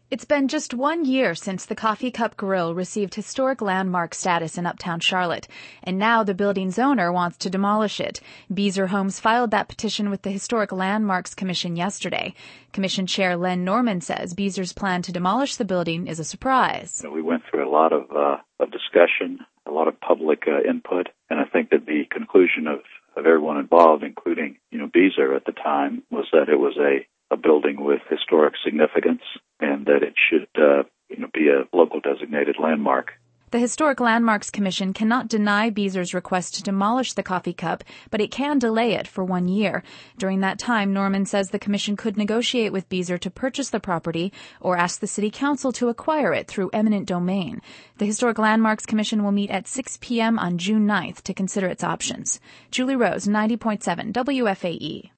It's been just 1 year since the Coffee Cup Grill received historic landmark status in Uptown Charlotte, and now the building's owner wants to demolish it. Beazer Homes filed that petition with the Historic Landmarks Commission yesterday. Commission Chair Len Norman says Beazer's plan to demolish the building is a surprise. We went through a lot of discussion, a lot of public input, and I think that the conclusion of everyone involved, including Beazer at the time, was that it was a building with historic significance and that it should be a local designated landmark. The Historic Landmarks Commission cannot deny Beazer's request to demolish the coffee cup, but it can delay it for 1 year. During that time, Norman says the commission could negotiate with Beazer to purchase the property or ask the city council to acquire it through eminent domain. The Historic Landmarks Commission will meet at 6 p.m. on June 9th to consider its options. Julie Rose, 90.7 WFAE.